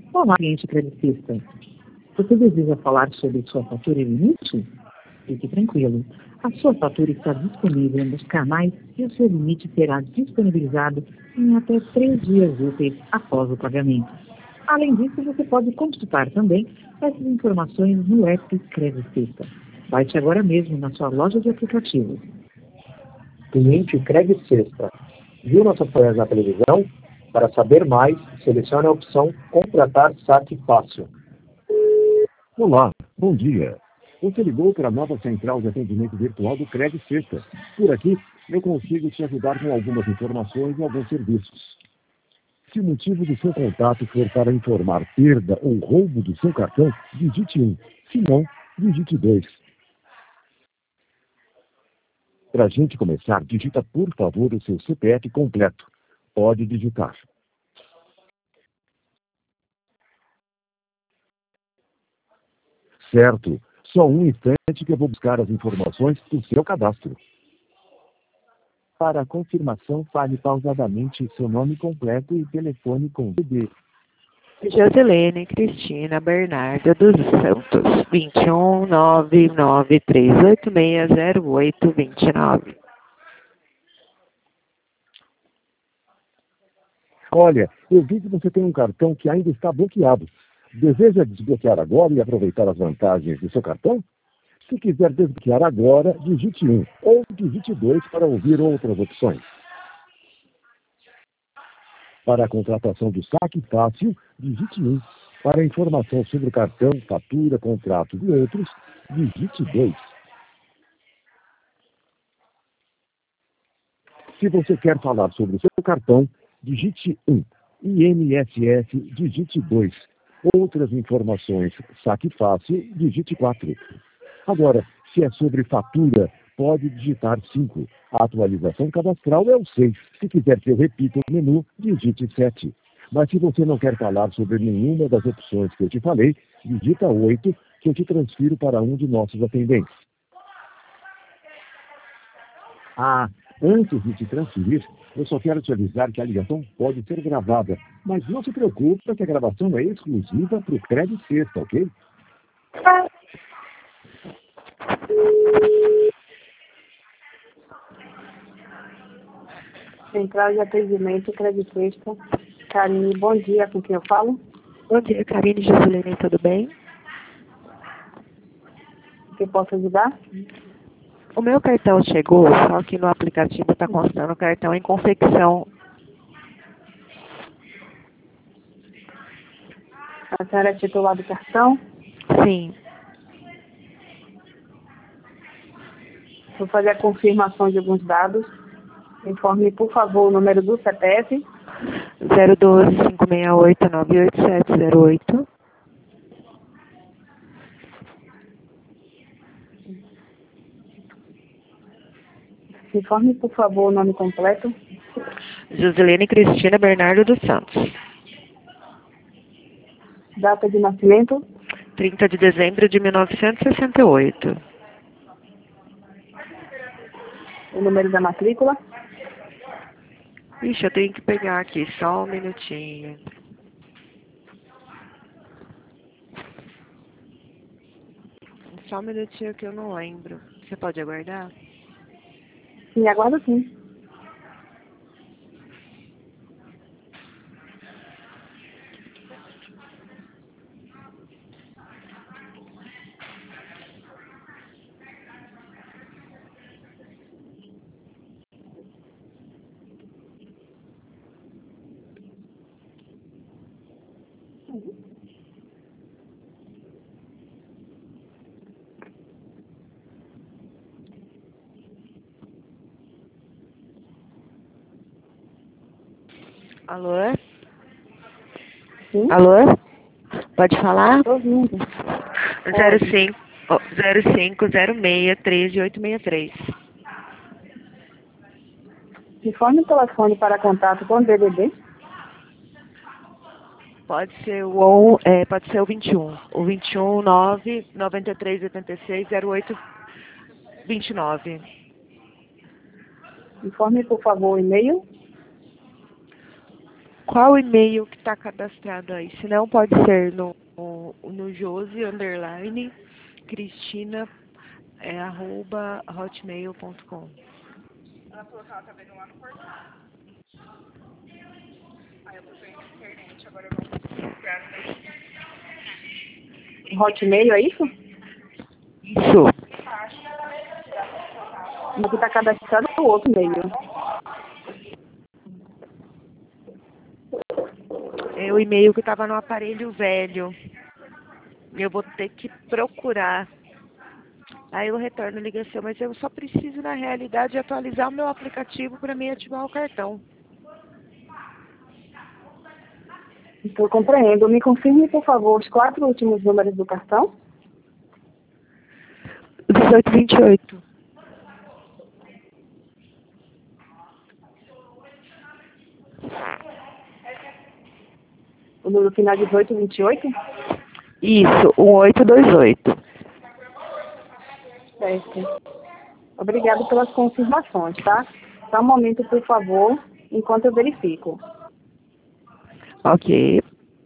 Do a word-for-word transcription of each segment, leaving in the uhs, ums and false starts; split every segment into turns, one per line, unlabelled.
Olá, cliente credicista. Você deseja falar sobre sua fatura e limite? Fique tranquilo. A sua fatura está disponível nos canais e o seu limite será disponibilizado em até três dias úteis após o pagamento. Além disso, você pode consultar também essas informações no app Credicista. Baixe agora mesmo na sua loja de aplicativos.
Cliente Credicista. Viu nossa oferta na televisão? Para saber mais, selecione a opção Contratar Saque Fácil.
Olá, bom dia. Você ligou para a nova central de atendimento virtual do Credicista. Por aqui, eu consigo te ajudar com algumas informações e alguns serviços. Se o motivo do seu contato for para informar perda ou roubo do seu cartão, digite um. Se não, digite dois. Para a gente começar, digita por favor o seu C P F completo. Pode digitar. Certo. Só um instante que eu vou buscar as informações do seu cadastro. Para a confirmação, fale pausadamente seu nome completo e telefone com D D.
Josilene Cristina Bernardo dos Santos, vinte e um, nove nove três oito seis zero oito dois nove.
Olha, eu vi que você tem um cartão que ainda está bloqueado. Deseja desbloquear agora e aproveitar as vantagens do seu cartão? Se quiser desbloquear agora, digite um ou digite dois para ouvir outras opções. Para a contratação do saque fácil, digite um. Para informação sobre o cartão, fatura, contratos e outros, digite dois. Se você quer falar sobre o seu cartão, digite um. I N S S, digite dois. Outras informações, saque fácil, digite quatro. Agora, se é sobre fatura, pode digitar cinco. A atualização cadastral é o seis. Se quiser que eu repita o menu, digite sete. Mas se você não quer falar sobre nenhuma das opções que eu te falei, digita oito, que eu te transfiro para um de nossos atendentes. Ah, antes de te transferir, eu só quero te avisar que a ligação pode ser gravada. Mas não se preocupe, que a gravação é exclusiva para o Credicista, ok?
Central de Atendimento Credicista. Karine, bom dia, com quem eu falo?
Bom dia, Karine Josilene, tudo bem?
O que eu posso ajudar?
O meu cartão chegou, só que no aplicativo está constando cartão em confecção.
A senhora é titular do cartão?
Sim.
Vou fazer a confirmação de alguns dados. Informe, por favor, o número do C P F.
zero um dois, cinco seis oito, nove oito sete zero oito.
Informe, por favor, o nome completo.
Josilene Cristina Bernardo dos Santos.
Data de nascimento.
trinta de dezembro de mil novecentos e sessenta e oito.
O número da matrícula.
Ixi, eu tenho que pegar aqui, só um minutinho. Só um minutinho que eu não lembro. Você pode aguardar?
Sim, aguardo sim.
Alô?
Sim?
Alô? Pode falar?
Estou ouvindo.
zero cinco, zero cinco zero seis três oito seis três.
Informe o telefone para contato com o D D D.
Pode ser o, on- é, pode ser o vinte e um. O vinte e um, nove, noventa e três, oitenta e seis, zero oito, vinte e nove.
Informe, por favor, o e-mail.
qual e-mail que está cadastrado aí? Se não, pode ser no, no, no Josi, underline, Cristina, é, arroba, hotmail ponto com.
Ela falou que ela tá vendo lá no portal. Aí eu botei na internet, agora eu vou procurar no Hotmail, é isso?
Isso.
Aqui tá cadastrado o outro e-mail.
É o e-mail que estava no aparelho velho. Eu vou ter que procurar. Aí eu retorno a ligação, mas eu só preciso, na realidade, atualizar o meu aplicativo para mim ativar o cartão.
Estou compreendendo. Me confirme, por favor, os quatro últimos números do cartão.
dezoito vinte e oito.
O número final dezoito vinte e oito?
Isso, um oito dois oito.
Certo. Obrigado pelas confirmações, tá? Só um momento, por favor, enquanto eu verifico.
Ok.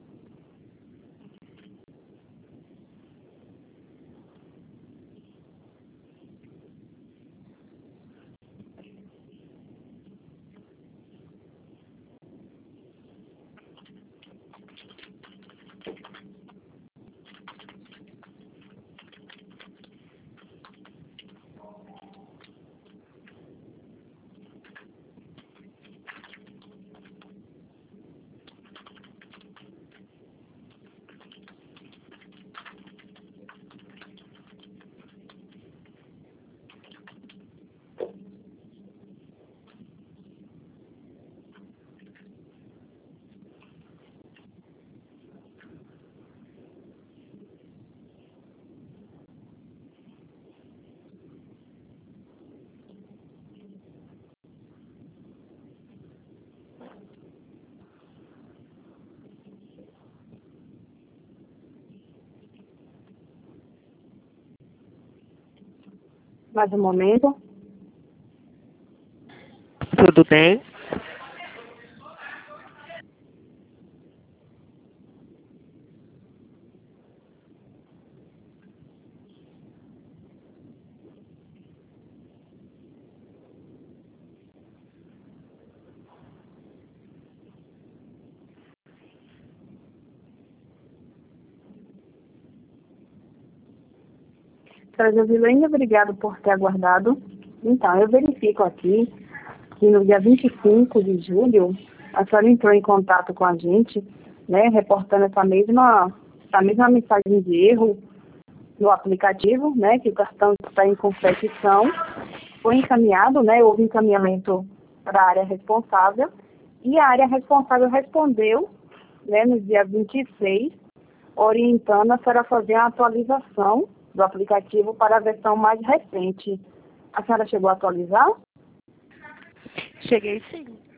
Mais um momento.
Tudo bem?
Senhora Josilene, obrigado por ter aguardado. Então, eu verifico aqui que no dia vinte e cinco de julho, a senhora entrou em contato com a gente, né, reportando essa mesma, essa mesma mensagem de erro no aplicativo, né, que o cartão está em competição. Foi encaminhado, né, houve encaminhamento para a área responsável, e a área responsável respondeu, né, no dia vinte e seis, orientando a senhora a fazer a atualização do aplicativo para a versão mais recente. A senhora chegou a atualizar?
Cheguei sim.